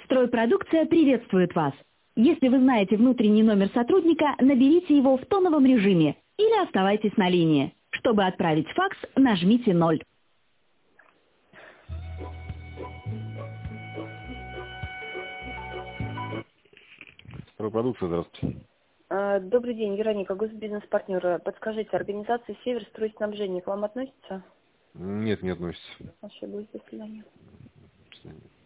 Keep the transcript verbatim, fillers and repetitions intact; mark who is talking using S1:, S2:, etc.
S1: Стройпродукция приветствует вас. Если вы знаете внутренний номер сотрудника, наберите его в тоновом режиме или оставайтесь на линии. Чтобы отправить факс, нажмите ноль.
S2: Стройпродукция, здравствуйте.
S3: А, Добрый день, Вероника, госбизнес-партнер. Подскажите, организация «Север стройснабжение» к вам относится?
S2: Нет, не относится.
S3: Ошиблась, до свидания.
S2: До свидания.